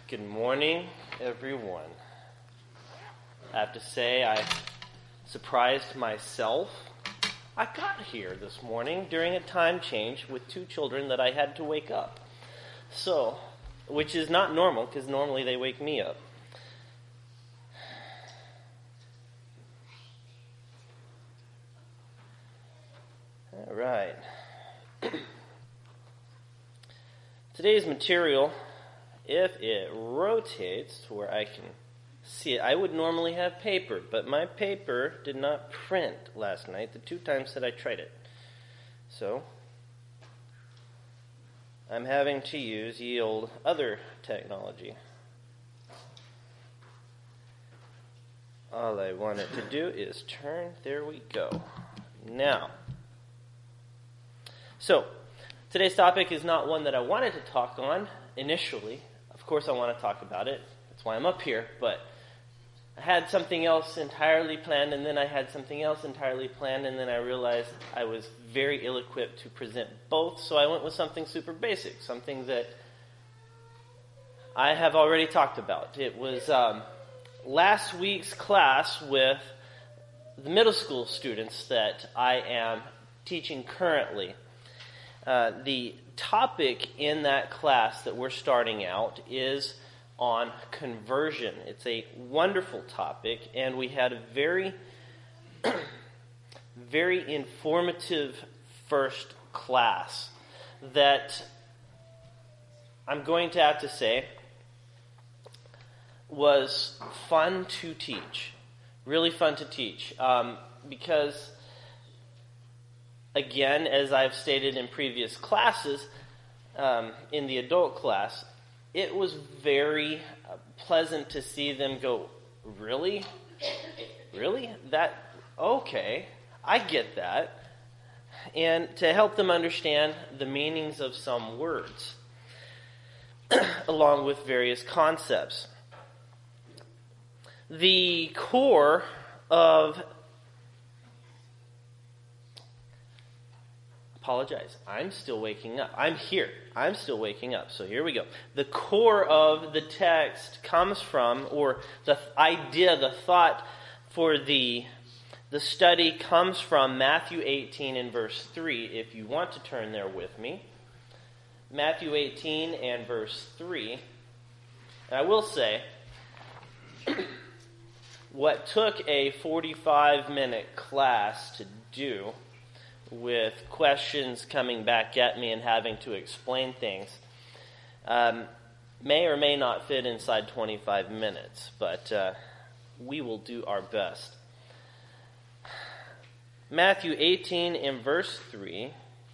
Good morning, everyone. I have to say I surprised myself. I got here this morning during a time change with two children that I had to wake up. Which is not normal, because normally they wake me up. All right. Today's material, if it rotates to where I can see it, I would normally have paper, but my paper did not print last night, the 2 times that I tried it. So, I'm having to use the old other technology. All I want it to do is turn. There we go. Now, so today's topic is not one that I wanted to talk on initially. Of course I want to talk about it. That's why I'm up here. But I had something else entirely planned, and then I had something else entirely planned, and then I realized I was very ill-equipped to present both, so I went with something super basic, something that I have already talked about. It was last week's class with the middle school students that I am teaching currently. The topic in that class that we're starting out is on conversion. It's a wonderful topic, and we had a very, very informative first class that I'm going to have to say was fun to teach. Really fun to teach. Because, again, as I've stated in previous classes, in the adult class, it was very pleasant to see them go, really? Really? Okay, I get that. And to help them understand the meanings of some words, along with various concepts. The core of... Apologize. I'm still waking up. I'm here. I'm still waking up. So here we go. The core of the text comes from, or the idea, the thought for the study comes from Matthew 18 and verse 3, if you want to turn there with me. Matthew 18 and verse 3. And I will say, what took a 45-minute class to do, with questions coming back at me and having to explain things, may or may not fit inside 25 minutes, but we will do our best. Matthew 18 in verse 3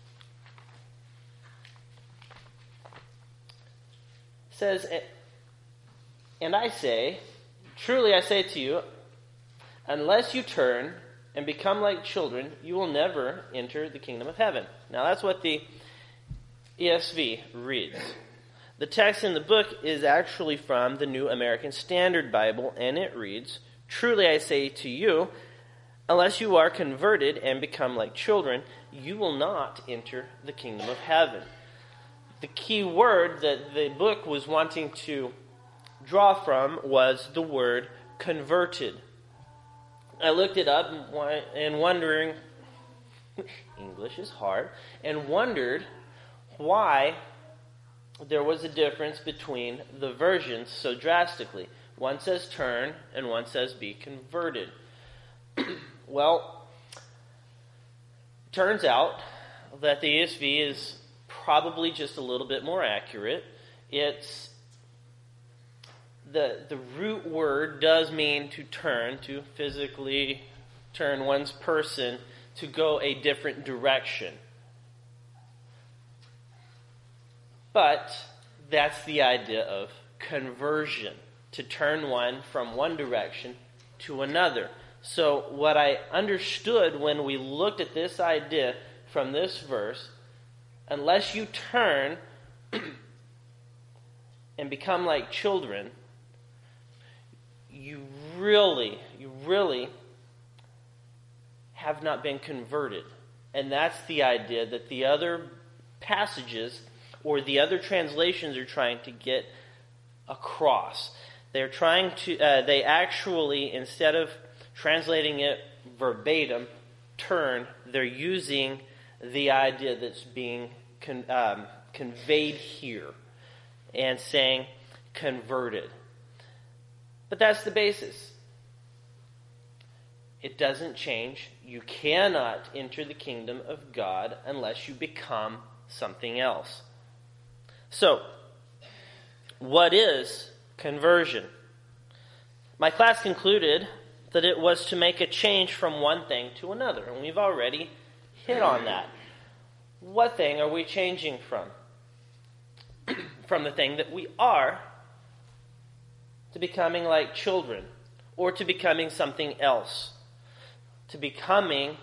says, "And I say, truly I say to you, unless you turn and become like children, you will never enter the kingdom of heaven." Now that's what the ESV reads. The text in the book is actually from the New American Standard Bible, and it reads, "Truly I say to you, unless you are converted and become like children, you will not enter the kingdom of heaven." The key word that the book was wanting to draw from was the word converted. I looked it up and wondering, English is hard, and wondered why there was a difference between the versions so drastically. One says turn and one says be converted. Well, turns out that the ESV is probably just a little bit more accurate. It's the root word does mean to turn, to physically turn one's person to go a different direction. But that's the idea of conversion, to turn one from one direction to another. So what I understood when we looked at this idea from this verse, unless you turn and become like children, you really have not been converted. And that's the idea that the other passages or the other translations are trying to get a cross. They're trying to, they actually, instead of translating it verbatim, they're using the idea that's being conveyed here and saying converted. But that's the basis. It doesn't change. You cannot enter the kingdom of God unless you become something else. So, what is conversion? My class concluded that it was to make a change from one thing to another, and we've already hit on that. What thing are we changing from? From the thing that we are to becoming like children, or to becoming something else, to becoming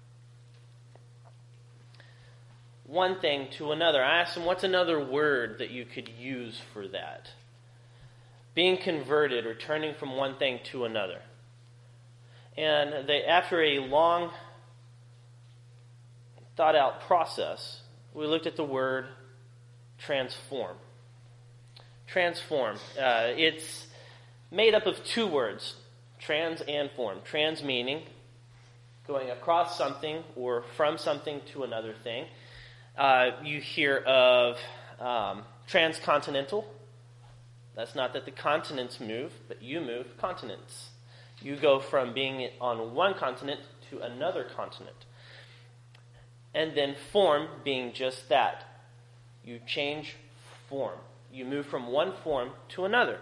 one thing to another. I asked them, what's another word that you could use for that? Being converted, or turning from one thing to another. And they, after a long, thought-out process, we looked at the word transform. Transform. It's made up of two words, trans and form. Trans meaning going across something or from something to another thing. You hear of transcontinental. That's not that the continents move, but you move continents. You go from being on one continent to another continent. And then form being just that. You change form. You move from one form to another.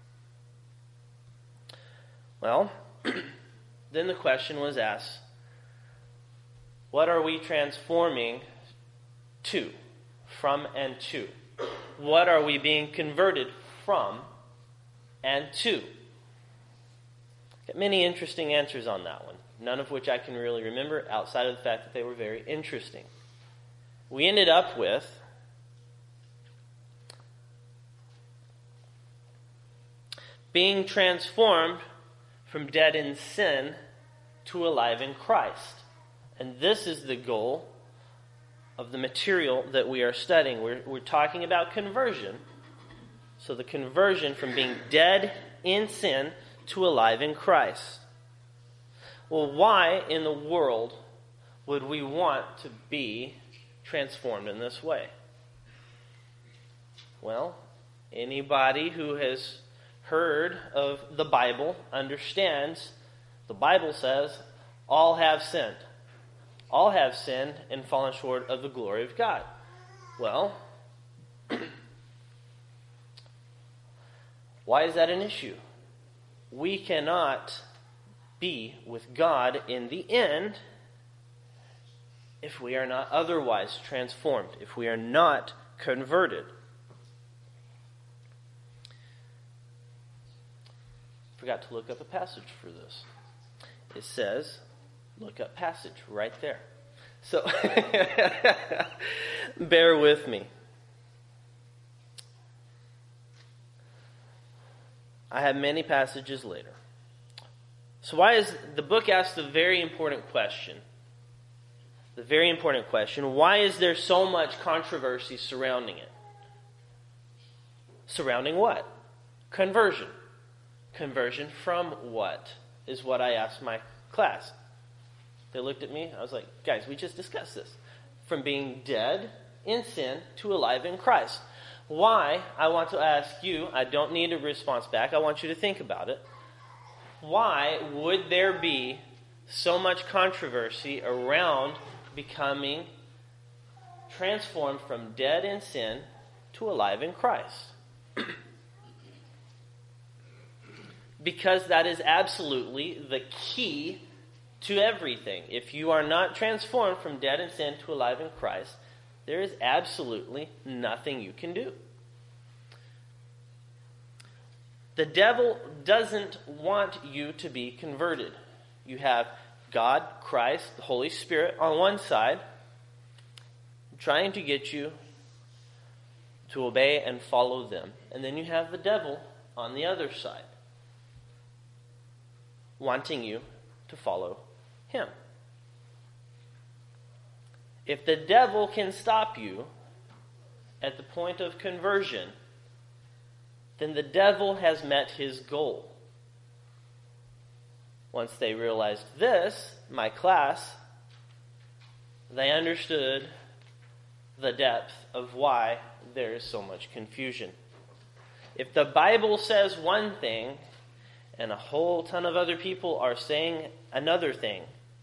Well, then the question was asked, what are we transforming to? From and to. What are we being converted from and to? Got many interesting answers on that one, none of which I can really remember outside of the fact that they were very interesting. We ended up with being transformed from dead in sin to alive in Christ. And this is the goal of the material that we are studying. We're talking about conversion. So the conversion from being dead in sin to alive in Christ. Well, why in the world would we want to be transformed in this way? Well, anybody who has heard of the Bible understands the Bible says all have sinned. All have sinned and fallen short of the glory of God. Well, why is that an issue? We cannot be with God in the end if we are not otherwise transformed, if we are not converted. Forgot to look up a passage for this. It says, look up passage right there. So, bear with me. I have many passages later. So why is the book asks the very important question? The very important question, why is there so much controversy surrounding it? Surrounding what? Conversion. Conversion from what? Is what I asked my class. They looked at me. I was like, guys, we just discussed this. From being dead in sin to alive in Christ. Why? I want to ask you, I don't need a response back. I want you to think about it. Why would there be so much controversy around becoming transformed from dead in sin to alive in Christ? Because that is absolutely the key to everything. If you are not transformed from dead in sin to alive in Christ, there is absolutely nothing you can do. The devil doesn't want you to be converted. You have God, Christ, the Holy Spirit on one side, trying to get you to obey and follow them. And then you have the devil on the other side, wanting you to follow him. If the devil can stop you at the point of conversion, then the devil has met his goal. Once they realized this, my class, they understood the depth of why there is so much confusion. If the Bible says one thing, and a whole ton of other people are saying another thing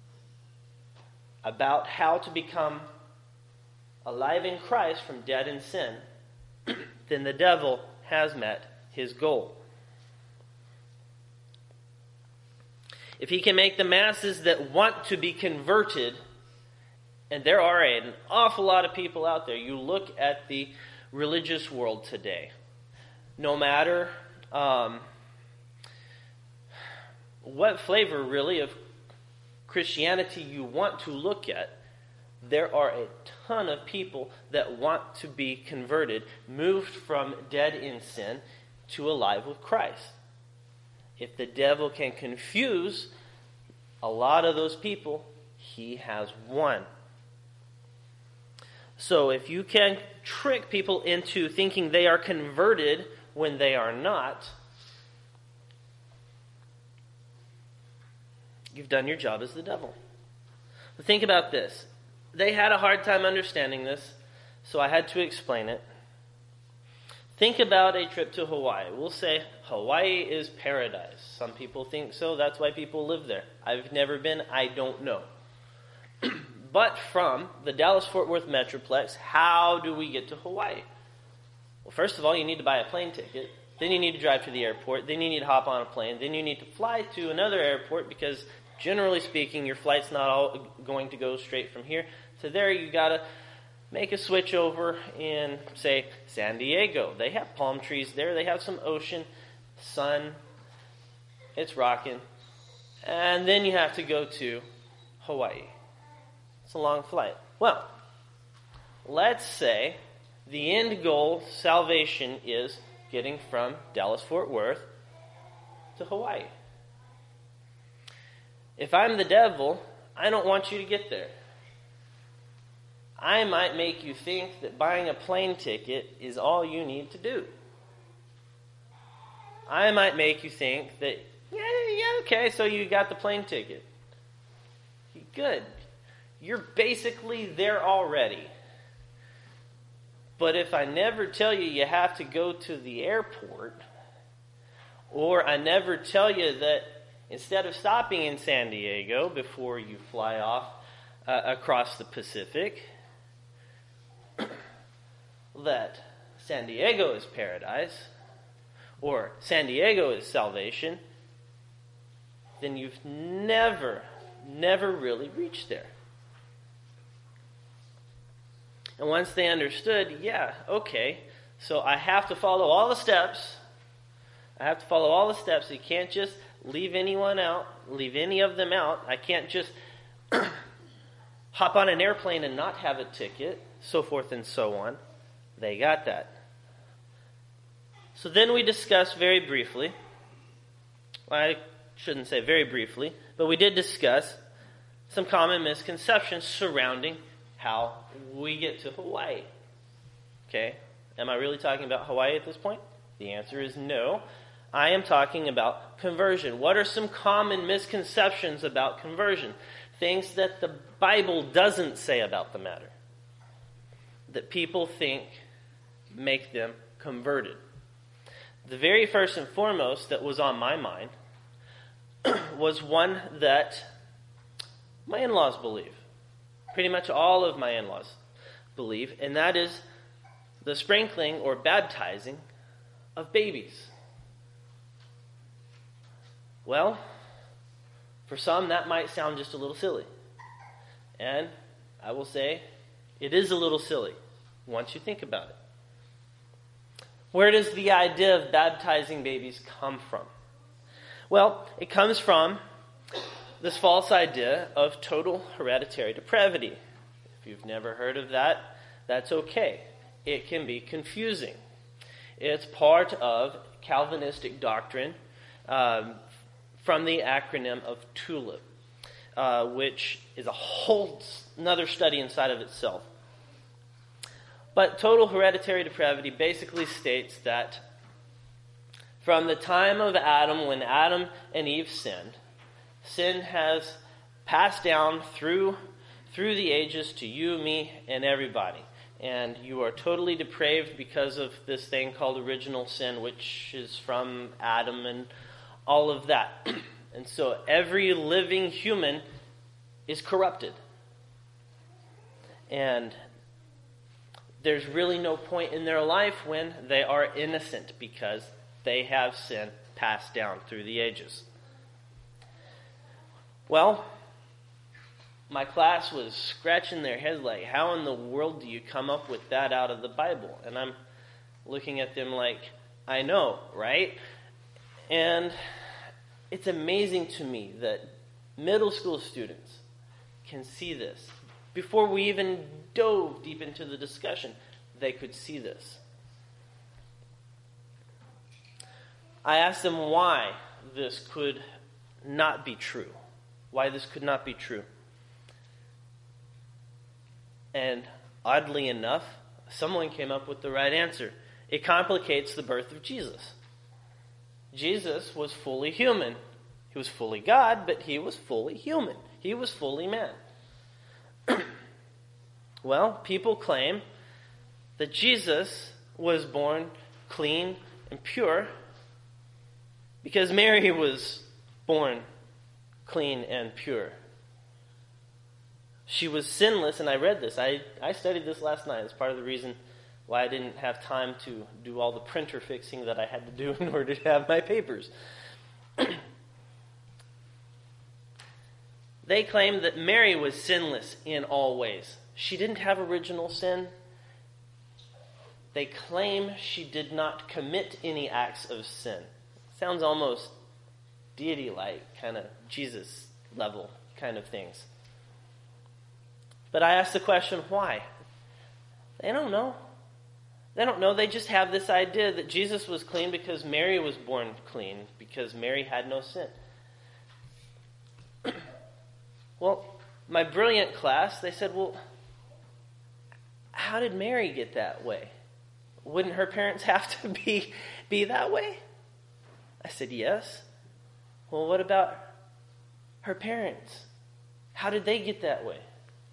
about how to become alive in Christ from dead in sin, then the devil has met his goal. If he can make the masses that want to be converted, and there are an awful lot of people out there. You look at the religious world today. No matter what flavor really of Christianity you want to look at, there are a ton of people that want to be converted, moved from dead in sin to alive with Christ. If the devil can confuse a lot of those people, he has won. So if you can trick people into thinking they are converted when they are not, you've done your job as the devil. But think about this. They had a hard time understanding this, so I had to explain it. Think about a trip to Hawaii. We'll say Hawaii is paradise. Some people think so. That's why people live there. I've never been. I don't know. But from the Dallas-Fort Worth Metroplex, how do we get to Hawaii? Well, first of all, you need to buy a plane ticket. Then you need to drive to the airport. Then you need to hop on a plane. Then you need to fly to another airport because, generally speaking, your flight's not all going to go straight from here to there. You got to make a switch over in, say, San Diego. They have palm trees there. They have some ocean, sun. It's rocking. And then you have to go to Hawaii. It's a long flight. Well, let's say the end goal, salvation, is getting from Dallas-Fort Worth to Hawaii. If I'm the devil, I don't want you to get there. I might make you think that buying a plane ticket is all you need to do. I might make you think that, okay, so you got the plane ticket. Good. You're basically there already. But if I never tell you you have to go to the airport, or I never tell you that instead of stopping in San Diego before you fly off across the Pacific, that San Diego is paradise, or San Diego is salvation, then you've never really reached there. And once they understood, so I have to follow all the steps. You can't just leave any of them out. I can't just hop on an airplane and not have a ticket, so forth and so on. They got that. So then we discussed very briefly, I shouldn't say very briefly, but we did discuss some common misconceptions surrounding how we get to Hawaii. Okay, am I really talking about Hawaii at this point? The answer is no. I am talking about conversion. What are some common misconceptions about conversion? Things that the Bible doesn't say about the matter, that people think make them converted. The very first and foremost that was on my mind was one that my in-laws believe. Pretty much all of my in-laws believe, and that is the sprinkling or baptizing of babies. Well, for some that might sound just a little silly. And I will say it is a little silly once you think about it. Where does the idea of baptizing babies come from? Well, it comes from this false idea of total hereditary depravity. If you've never heard of that, that's okay. It can be confusing. It's part of Calvinistic doctrine from the acronym of TULIP, which is a whole another study inside of itself. But total hereditary depravity basically states that From the time of Adam, when Adam and Eve sinned, sin has passed down through the ages to you, me, and everybody. And you are totally depraved because of this thing called original sin, which is from Adam and all of that. And so every living human is corrupted. And there's really no point in their life when they are innocent because they have sin passed down through the ages. Well, my class was scratching their heads like, how in the world do you come up with that out of the Bible? And I'm looking at them like, I know, right? And it's amazing to me that middle school students can see this. Before we even dove deep into the discussion, they could see this. I asked them why this could not be true. Why this could not be true. And oddly enough, someone came up with the right answer. It complicates the birth of Jesus. Jesus was fully human. He was fully God, but he was fully human. He was fully man. Well, people claim that Jesus was born clean and pure because Mary was born clean and pure. She was sinless, and I read this. I studied this last night. It's part of the reason why I didn't have time to do all the printer fixing that I had to do in order to have my papers. They claim that Mary was sinless in all ways. She didn't have original sin. They claim she did not commit any acts of sin. Sounds almost deity-like, kind of Jesus-level kind of things. But I asked the question, why? They don't know. They don't know. They just have this idea that Jesus was clean because Mary was born clean, because Mary had no sin. Well, my brilliant class, they said, well, how did Mary get that way? Wouldn't her parents have to be that way? I said, yes. Well, what about her parents? How did they get that way?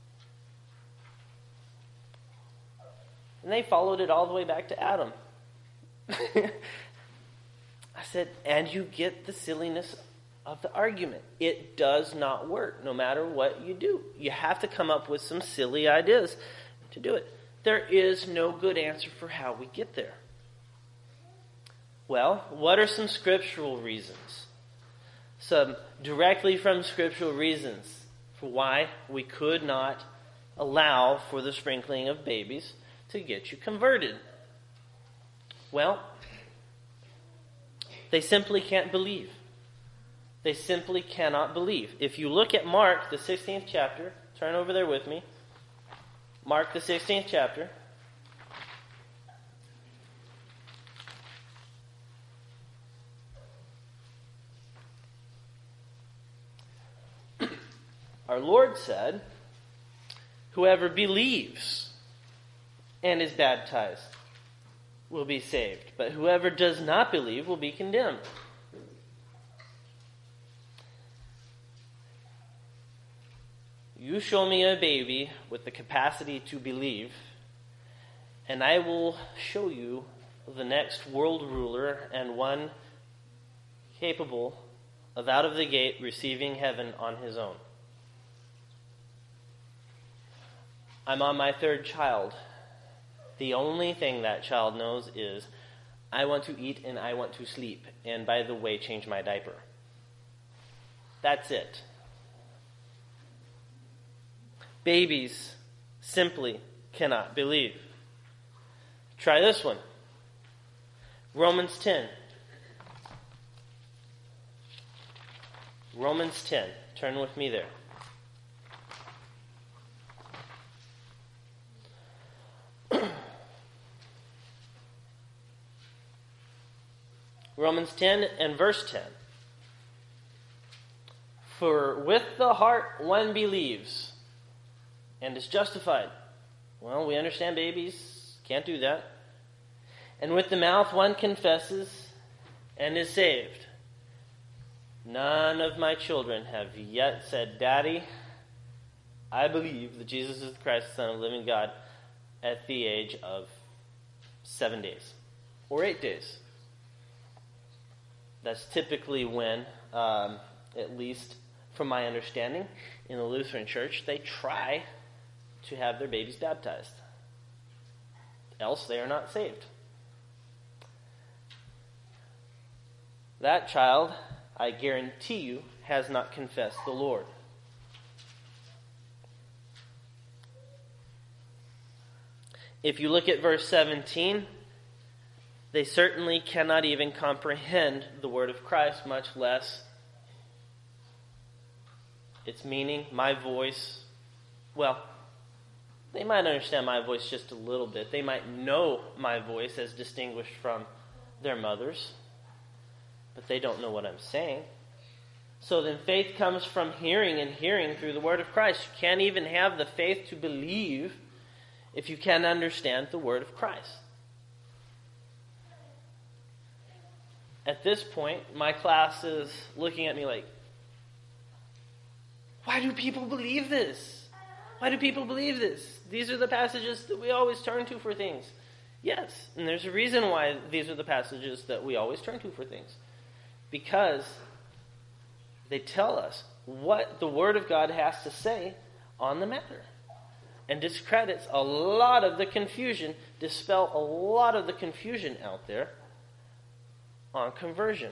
And they followed it all the way back to Adam. I said, and you get the silliness of the argument. It does not work, no matter what you do. You have to come up with some silly ideas to do it. There is no good answer for how we get there. Well, what are some scriptural reasons? Some directly from scriptural reasons for why we could not allow for the sprinkling of babies to get you converted. Well, they simply can't believe. They simply cannot believe. If you look at Mark, the 16th chapter, turn over there with me. Mark, the 16th chapter. Our Lord said, whoever believes and is baptized will be saved, but whoever does not believe will be condemned. You show me a baby with the capacity to believe, and I will show you the next world ruler and one capable of out of the gate receiving heaven on his own. I'm on my third child. The only thing that child knows is, I want to eat and I want to sleep. And by the way, change my diaper. That's it. Babies simply cannot believe. Try this one. Romans 10. Romans 10. Turn with me there. Romans 10 and verse 10. For with the heart one believes and is justified. Well, we understand babies can't do that. And with the mouth one confesses and is saved. None of my children have yet said, Daddy, I believe that Jesus is the Christ, the Son of the living God, at the age of 7 days or 8 days. That's typically when, at least from my understanding, in the Lutheran Church, they try to have their babies baptized. Else they are not saved. That child, I guarantee you, has not confessed the Lord. If you look at verse 17, they certainly cannot even comprehend the word of Christ, much less its meaning, my voice. Well, they might understand my voice just a little bit. They might know my voice as distinguished from their mother's, but they don't know what I'm saying. So then faith comes from hearing, and hearing through the word of Christ. You can't even have the faith to believe if you can't understand the word of Christ. At this point, my class is looking at me like, why do people believe this? Why do people believe this? These are the passages that we always turn to for things. Yes, and there's a reason why these are the passages that we always turn to for things. Because they tell us what the Word of God has to say on the matter. And discredits a lot of the confusion, dispel a lot of the confusion out there on conversion.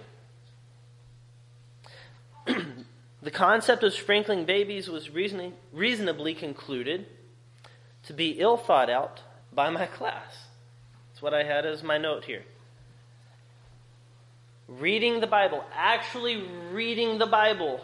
The concept of sprinkling babies was reasonably concluded to be ill thought out by my class. That's what I had as my note here. Reading the Bible, actually reading the Bible,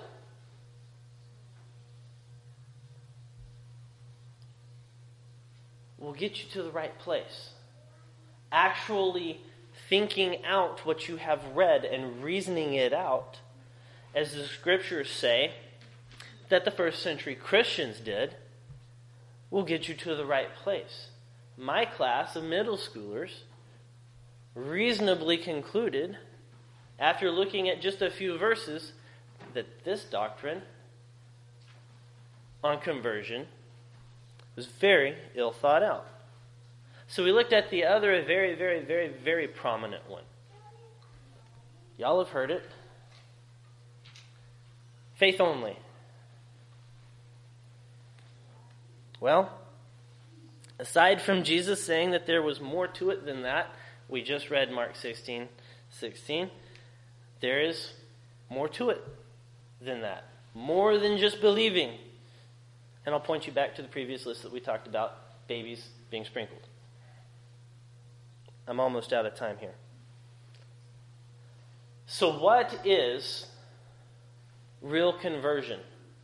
will get you to the right place. Actually thinking out what you have read and reasoning it out, as the scriptures say that the first century Christians did, will get you to the right place. My class of middle schoolers reasonably concluded, after looking at just a few verses, that this doctrine on conversion was very ill thought out. So we looked at the other very, very, very, very prominent one. Y'all have heard it. Faith only. Well, aside from Jesus saying that there was more to it than that, we just read Mark 16:16. There is more to it than that. More than just believing. And I'll point you back to the previous list that we talked about, babies being sprinkled. I'm almost out of time here. So what is real conversion?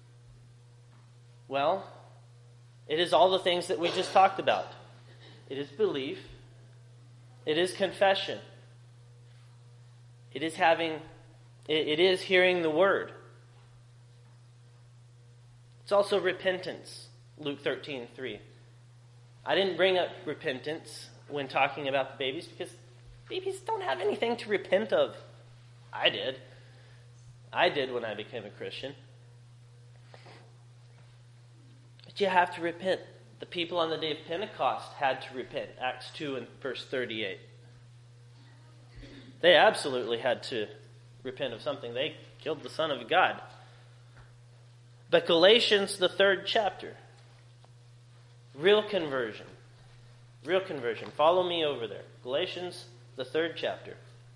Well, it is all the things that we just talked about. It is belief. It is confession. It is hearing the word. It's also repentance. Luke 13:3. I didn't bring up repentance when talking about the babies because babies don't have anything to repent of. I did. I did when I became a Christian. But you have to repent. The people on the day of Pentecost had to repent. Acts 2 and verse 38. They absolutely had to repent of something. They killed the Son of God. But Galatians, the 3rd chapter. Real conversion. Real conversion. Follow me over there. Galatians, the 3rd chapter.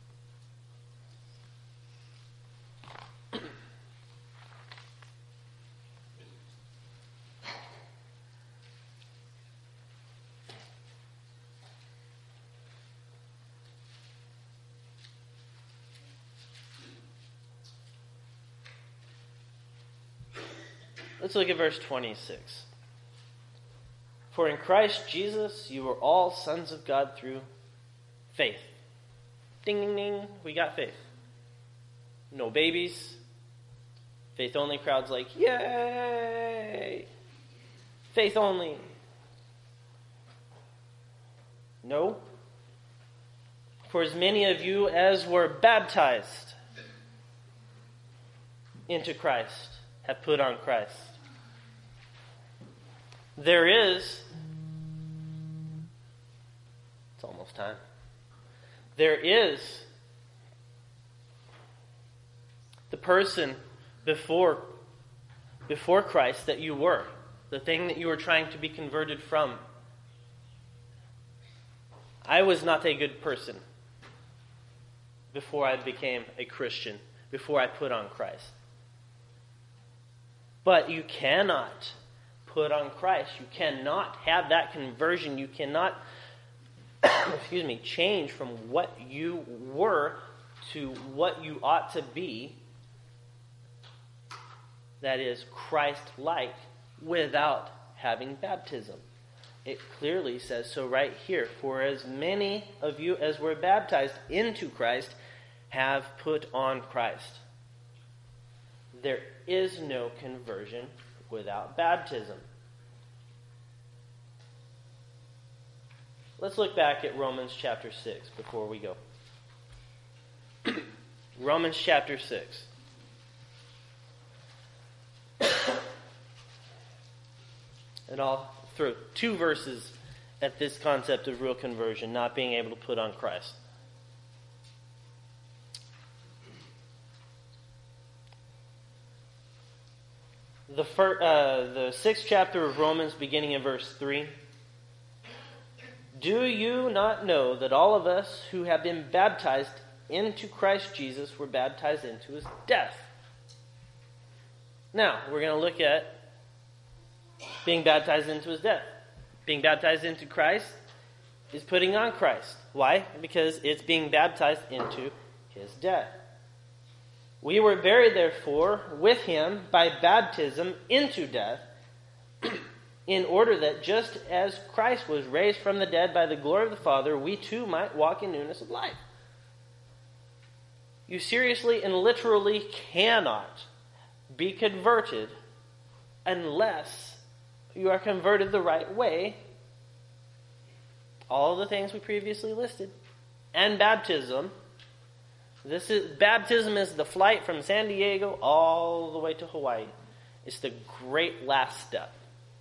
Let's look at verse 26. For in Christ Jesus you are all sons of God through faith. Ding, ding, ding. We got faith. No babies. Faith only crowds like, yay! Faith only. No. For as many of you as were baptized into Christ have put on Christ. There is, it's almost time. There is the person before Christ that you were, the thing that you were trying to be converted from. I was not a good person before I became a Christian, before I put on Christ. But you cannot put on Christ. You cannot have that conversion. You cannot, change from what you were to what you ought to be. That is Christ-like, without having baptism. It clearly says so right here. For as many of you as were baptized into Christ have put on Christ. There is no conversion without baptism. Let's look back at Romans chapter 6 before we go. Romans chapter 6. And I'll throw 2 verses at this concept of real conversion, not being able to put on Christ. The 6th chapter of Romans, beginning in verse 3. Do you not know that all of us who have been baptized into Christ Jesus were baptized into his death? Now, we're going to look at being baptized into his death. Being baptized into Christ is putting on Christ. Why? Because it's being baptized into his death. We were buried, therefore, with him by baptism into death, in order that just as Christ was raised from the dead by the glory of the Father, we too might walk in newness of life. You seriously and literally cannot be converted unless you are converted the right way. All the things we previously listed. And baptism. Baptism is the flight from San Diego all the way to Hawaii. It's the great last step.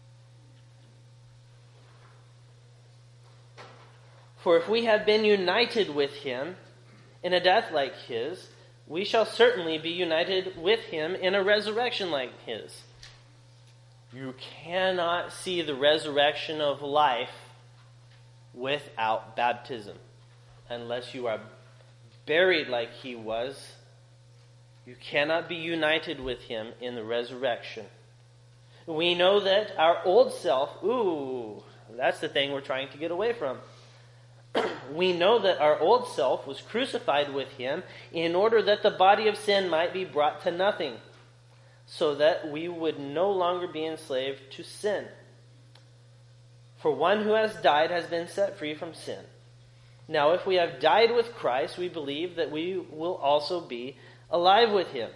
For if we have been united with him in a death like his, we shall certainly be united with him in a resurrection like his. You cannot see the resurrection of life without baptism. Unless you are buried like he was, you cannot be united with him in the resurrection. We know that our old self, that's the thing we're trying to get away from. We know that our old self was crucified with him in order that the body of sin might be brought to nothing, so that we would no longer be enslaved to sin. For one who has died has been set free from sin. Now, if we have died with Christ, we believe that we will also be alive with him.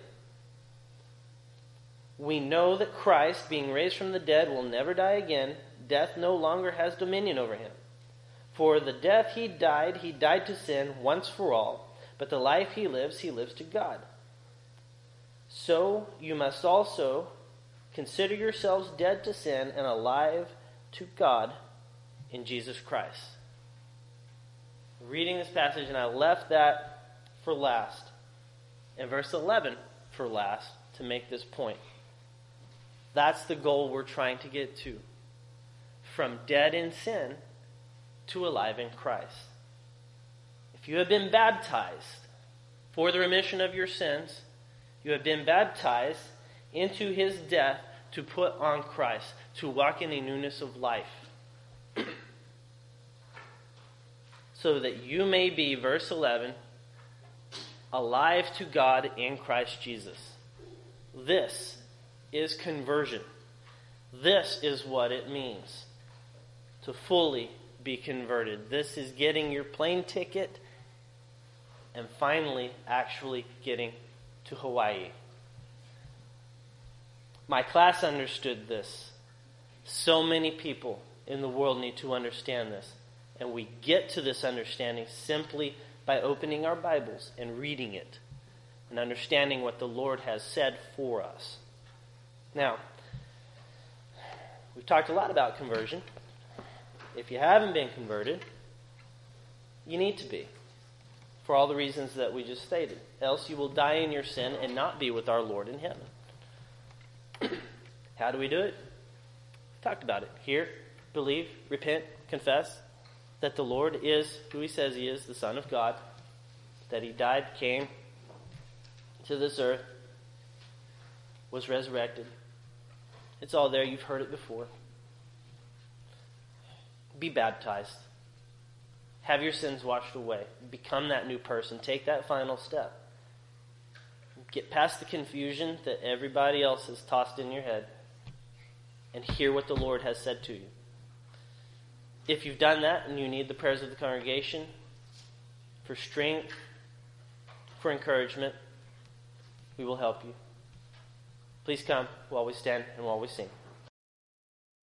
We know that Christ, being raised from the dead, will never die again. Death no longer has dominion over him. For the death he died to sin once for all, but the life he lives to God. So you must also consider yourselves dead to sin and alive to God in Jesus Christ. Reading this passage, and I left that for last, and verse 11 for last, to make this point. That's the goal we're trying to get to. From dead in sin to alive in Christ. If you have been baptized for the remission of your sins, you have been baptized into his death to put on Christ, to walk in a newness of life. So that you may be, verse 11, alive to God in Christ Jesus. This is conversion. This is what it means to fully be converted. This is getting your plane ticket and finally actually getting to Hawaii. My class understood this. So many people in the world need to understand this. And we get to this understanding simply by opening our Bibles and reading it and understanding what the Lord has said for us. Now, we've talked a lot about conversion. If you haven't been converted, you need to be, for all the reasons that we just stated. Else you will die in your sin and not be with our Lord in heaven. How do we do it? We talked about it. Hear, believe, repent, confess that the Lord is who he says he is, the Son of God, that he died, came to this earth, was resurrected. It's all there. You've heard it before. Be baptized. Have your sins washed away. Become that new person. Take that final step. Get past the confusion that everybody else has tossed in your head and hear what the Lord has said to you. If you've done that and you need the prayers of the congregation for strength, for encouragement, we will help you. Please come while we stand and while we sing.